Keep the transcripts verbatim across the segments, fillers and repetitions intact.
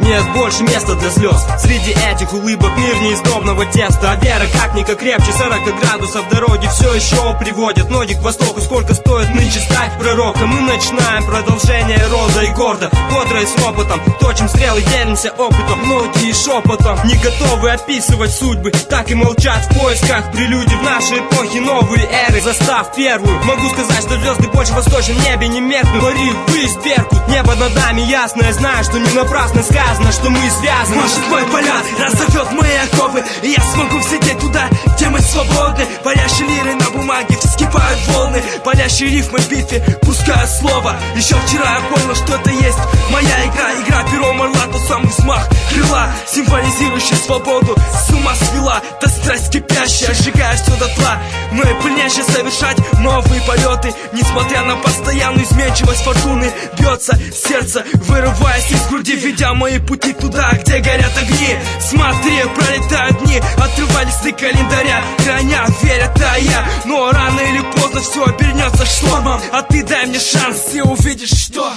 нет больше места для слез. Среди этих улыбок мир не из дробного теста, а вера как-никак крепче. Сорок градусов дороги все еще приводят ноги к востоку. Сколько стоит нынче стать пророком? Мы начинаем продолжение рода и гордо, бодро и с ропотом точим стрелы, делимся опытом. Многие шепотом не готовы описывать судьбы, так и молчат в поисках прелюдий в нашей эпохе новые эры. Застав первую, могу сказать, что звезды больше в восточном небе не меркнут. Пари ввысь, Беркут, небо над нами ясное. Знаю, что не напрасно сказано, что мы связаны. Может, мой полет разорвет мои оковы, и я смогу взлететь туда, где мы свободны. Парящие лиры на бумаге вскипают волны, парящие рифмы в битве пускают слово. Еще вчера я понял, что это есть моя игра. Игра пером орла, тот самый взмах крыла, символизирующий свободу. С ума свела та страсть кипящая, сжигая все дотла. Но и пыльнейше совершать новые полеты, несмотря на постоянную изменчивость фортуны. Бьется сердце, вырываясь из груди, ведя мои пути туда, где горят огни. Смотри, пролетают дни, отрывая листы календаря, храня, веря, тая. Но рано или поздно все обернется штормом, а ты дай мне шанс, и увидишь, что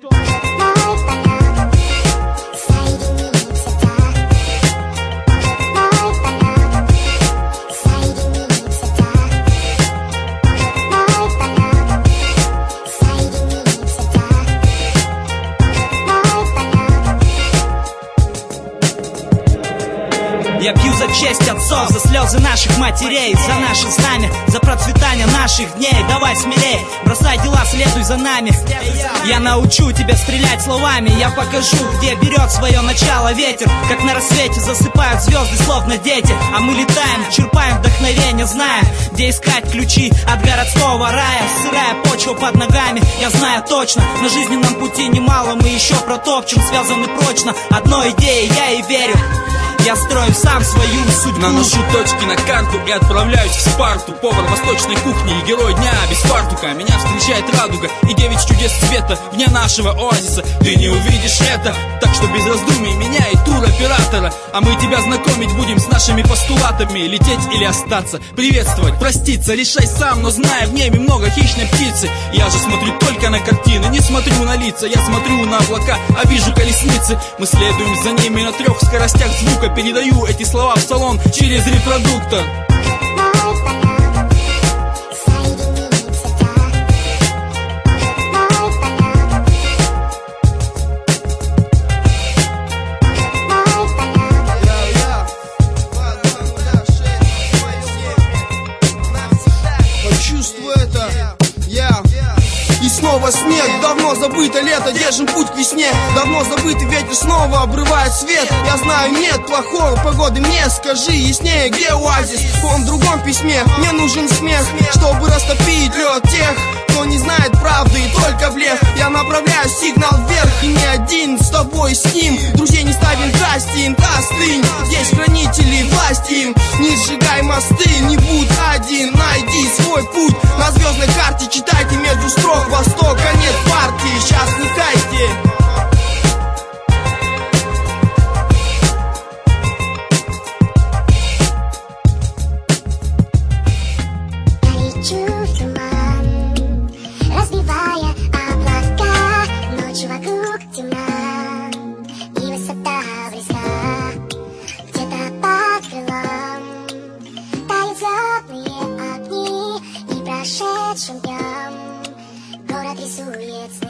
я пью за честь отцов, за слезы наших матерей, за наше знамя, за процветание наших дней. Давай смелей, бросай дела, следуй за нами. Я научу тебя стрелять словами, я покажу, где берет свое начало ветер. Как на рассвете засыпают звезды, словно дети, а мы летаем, черпаем вдохновение, зная, где искать ключи от городского рая. Сырая почва под ногами, я знаю точно, на жизненном пути немало мы еще протопчем. Связаны прочно одной идеей, я и верю. Я строю сам свою судьбу. Наношу точки на карту и отправляюсь в Спарту. Повар восточной кухни и герой дня без фартука. Меня встречает радуга и девять чудес света вне нашего оазиса. Ты не увидишь это, так что без раздумий меняй туроператора. А мы тебя знакомить будем с нашими постулатами. Лететь или остаться, приветствовать, проститься. Решай сам, но зная, в небе много хищной птицы. Я же смотрю только на картины, не смотрю на лица. Я смотрю на облака, а вижу колесницы. Мы следуем за ними на трех скоростях звука. Передаю эти слова в салон через репродуктор. Почувствуй это, я. И снова снег, давно забыто лето, держим путь к весне. Давно забытый ветер снова обрывает свет. Я знаю, нет плохой погоды, мне скажи яснее, где оазис. Он в другом письме, мне нужен смех, чтобы растопить лед тех, кто не знает правды и только блеф. Я направляю сигнал вверх, и не один с тобой, с ним. Друзей не ставим кастинг, остынь. Есть хранители власти, не сжигай мосты, не будь один. Найди свой путь на звездной карте, читайте между строк. Восток, конец партии, сейчас не кайте. Разбивая облака, ночью вокруг темна, и высота близка, где-то под крылом тают взлетные огни, и прошедшим днем город рисует сны.